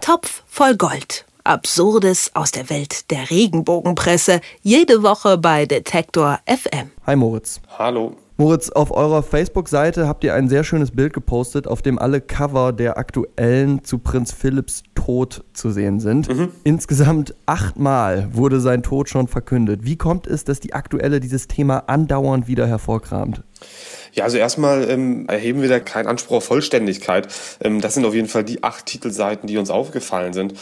Topf voll Gold. Absurdes aus der Welt der Regenbogenpresse. Jede Woche bei Detektor FM. Hi Moritz. Hallo. Moritz, auf eurer Facebook-Seite habt ihr ein sehr schönes Bild gepostet, auf dem alle Cover der aktuellen zu Prinz Philipps Tod zu sehen sind. Insgesamt 8-mal wurde sein Tod schon verkündet. Wie kommt es, dass die Aktuelle dieses Thema andauernd wieder hervorkramt? Ja, also erstmal erheben wir da keinen Anspruch auf Vollständigkeit. Das sind auf jeden Fall die 8 Titelseiten, die uns aufgefallen sind.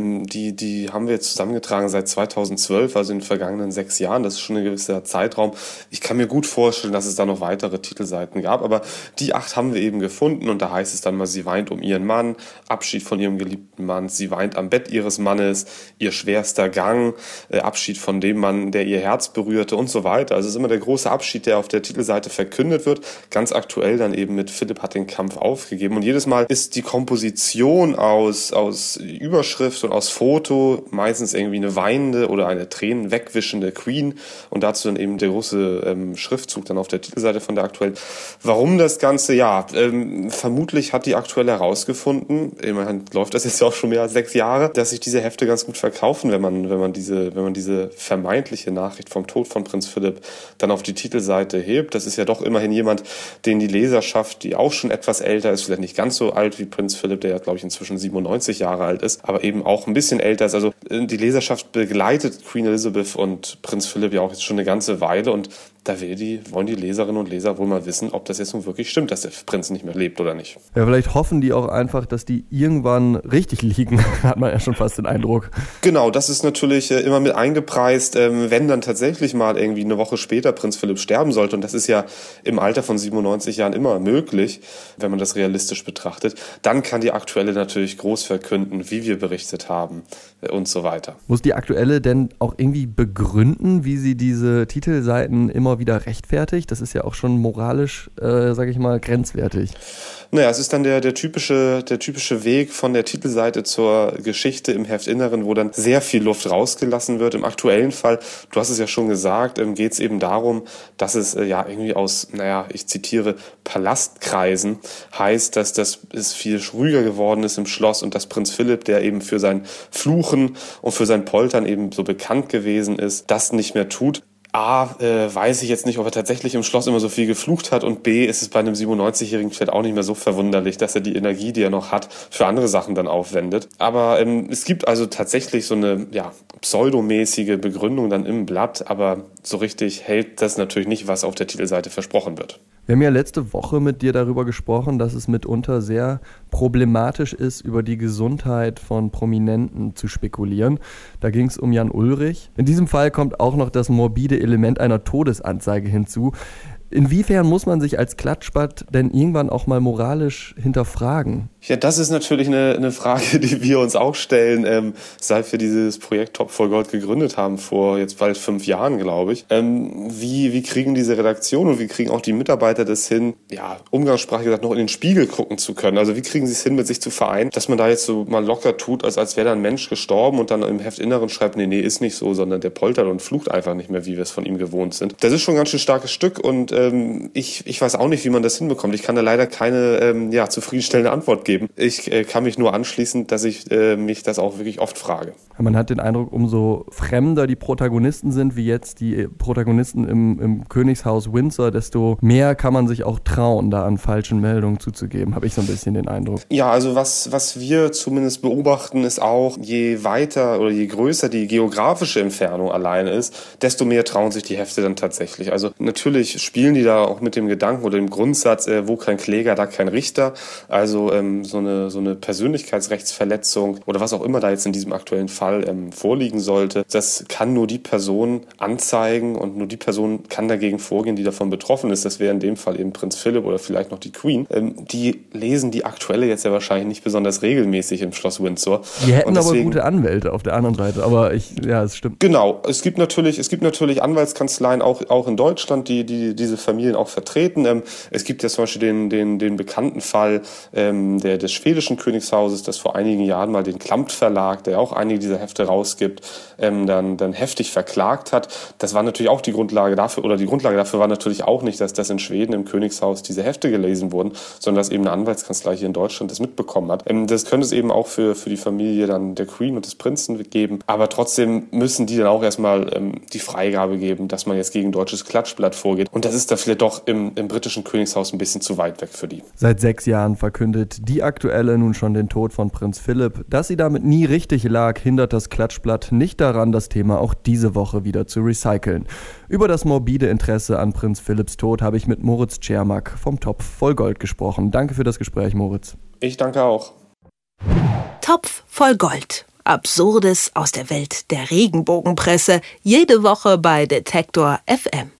Die haben wir jetzt zusammengetragen seit 2012, also in den vergangenen 6 Jahren. Das ist schon ein gewisser Zeitraum. Ich kann mir gut vorstellen, dass es da noch weitere Titelseiten gab, aber die 8 haben wir eben gefunden und da heißt es dann mal, sie weint um ihren Mann, Abschied von ihrem geliebten Mann, sie weint am Bett ihres Mannes, ihr schwerster Gang, Abschied von dem Mann, der ihr Herz berührte und so weiter. Also es ist immer der große Abschied, der auf der Titelseite verkündet wird. Ganz aktuell dann eben mit Philipp hat den Kampf aufgegeben. Und jedes Mal ist die Komposition aus Überschrift und aus Foto meistens irgendwie eine weinende oder eine Tränen wegwischende Queen und dazu dann eben der große Schriftzug dann auf der Titelseite von der aktuellen. Warum das Ganze? Ja, vermutlich hat die aktuelle herausgefunden, immerhin läuft das jetzt ja auch schon mehr als 6 Jahre, dass sich diese Hefte ganz gut verkaufen, wenn man diese vermeintliche Nachricht vom Tod von Prinz Philipp dann auf die Titelseite hebt. Das ist ja doch immerhin jemand, den die Leserschaft, die auch schon etwas älter ist, vielleicht nicht ganz so alt wie Prinz Philipp, der ja, glaube ich, inzwischen 97 Jahre alt ist, aber eben auch ein bisschen älter ist. Also die Leserschaft begleitet Queen Elizabeth und Prinz Philipp ja auch jetzt schon eine ganze Weile und da wollen die Leserinnen und Leser wohl mal wissen, ob das jetzt nun wirklich stimmt, dass der Prinz nicht mehr lebt oder nicht. Ja, vielleicht hoffen die auch einfach, dass die irgendwann richtig liegen, hat man ja schon fast den Eindruck. Genau, das ist natürlich immer mit eingepreist, wenn dann tatsächlich mal irgendwie eine Woche später Prinz Philipp sterben sollte und das ist ja im Alter von 97 Jahren immer möglich, wenn man das realistisch betrachtet, dann kann die Aktuelle natürlich groß verkünden, wie wir berichtet haben und so weiter. Muss die Aktuelle denn auch irgendwie begründen, wie sie diese Titelseiten immer wieder rechtfertigt? Das ist ja auch schon moralisch, sage ich mal, grenzwertig. Naja, es ist dann der typische Weg von der Titelseite zur Geschichte im Heftinneren, wo dann sehr viel Luft rausgelassen wird. Im aktuellen Fall, du hast es ja schon gesagt, geht es eben darum, dass es irgendwie aus, ich zitiere, Palastkreisen heißt, dass es viel ruhiger geworden ist im Schloss und dass Prinz Philipp, der eben für sein Fluchen und für sein Poltern eben so bekannt gewesen ist, das nicht mehr tut. A, weiß ich jetzt nicht, ob er tatsächlich im Schloss immer so viel geflucht hat und B, ist es bei einem 97-Jährigen vielleicht auch nicht mehr so verwunderlich, dass er die Energie, die er noch hat, für andere Sachen dann aufwendet. Aber es gibt also tatsächlich so eine pseudomäßige Begründung dann im Blatt, aber so richtig hält das natürlich nicht, was auf der Titelseite versprochen wird. Wir haben ja letzte Woche mit dir darüber gesprochen, dass es mitunter sehr problematisch ist, über die Gesundheit von Prominenten zu spekulieren. Da ging es um Jan Ullrich. In diesem Fall kommt auch noch das morbide Element einer Todesanzeige hinzu. Inwiefern muss man sich als Klatschbad denn irgendwann auch mal moralisch hinterfragen? Ja, das ist natürlich eine Frage, die wir uns auch stellen, seit wir dieses Projekt Topf voll Gold gegründet haben, vor jetzt bald 5 Jahren, glaube ich. Wie kriegen diese Redaktion und wie kriegen auch die Mitarbeiter das hin, umgangssprachlich gesagt, noch in den Spiegel gucken zu können? Also wie kriegen sie es hin, mit sich zu vereinen, dass man da jetzt so mal locker tut, als wäre da ein Mensch gestorben und dann im Heftinneren schreibt, nee, ist nicht so, sondern der poltert und flucht einfach nicht mehr, wie wir es von ihm gewohnt sind. Das ist schon ein ganz schön starkes Stück und ich weiß auch nicht, wie man das hinbekommt. Ich kann da leider keine zufriedenstellende Antwort geben. Ich kann mich nur anschließen, dass ich mich das auch wirklich oft frage. Man hat den Eindruck, umso fremder die Protagonisten sind, wie jetzt die Protagonisten im Königshaus Windsor, desto mehr kann man sich auch trauen, da an falschen Meldungen zuzugeben, habe ich so ein bisschen den Eindruck. Ja, also was wir zumindest beobachten, ist auch, je weiter oder je größer die geografische Entfernung alleine ist, desto mehr trauen sich die Hefte dann tatsächlich. Also natürlich spielen die da auch mit dem Gedanken oder dem Grundsatz, wo kein Kläger, da kein Richter. Also so eine Persönlichkeitsrechtsverletzung oder was auch immer da jetzt in diesem aktuellen Fall vorliegen sollte, das kann nur die Person anzeigen und nur die Person kann dagegen vorgehen, die davon betroffen ist. Das wäre in dem Fall eben Prinz Philipp oder vielleicht noch die Queen. Die lesen die Aktuelle jetzt ja wahrscheinlich nicht besonders regelmäßig im Schloss Windsor. Die hätten deswegen, aber gute Anwälte auf der anderen Seite, aber es stimmt. Genau, es gibt natürlich Anwaltskanzleien auch in Deutschland, die diese Familien auch vertreten. Es gibt ja zum Beispiel den bekannten Fall der des schwedischen Königshauses, das vor einigen Jahren mal den Klampt Verlag, der auch einige dieser Hefte rausgibt, dann heftig verklagt hat. Das war natürlich auch die Grundlage dafür, oder die Grundlage dafür war natürlich auch nicht, dass das in Schweden im Königshaus diese Hefte gelesen wurden, sondern dass eben eine Anwaltskanzlei hier in Deutschland das mitbekommen hat. Das könnte es eben auch für die Familie dann der Queen und des Prinzen geben, aber trotzdem müssen die dann auch erstmal die Freigabe geben, dass man jetzt gegen deutsches Klatschblatt vorgeht. Und das ist da vielleicht doch im britischen Königshaus ein bisschen zu weit weg für die. Seit 6 Jahren verkündet die Aktuelle nun schon den Tod von Prinz Philipp. Dass sie damit nie richtig lag, hindert das Klatschblatt nicht daran, das Thema auch diese Woche wieder zu recyceln. Über das morbide Interesse an Prinz Philipps Tod habe ich mit Moritz Czermak vom Topf voll Gold gesprochen. Danke für das Gespräch, Moritz. Ich danke auch. Topf voll Gold. Absurdes aus der Welt der Regenbogenpresse. Jede Woche bei Detektor FM.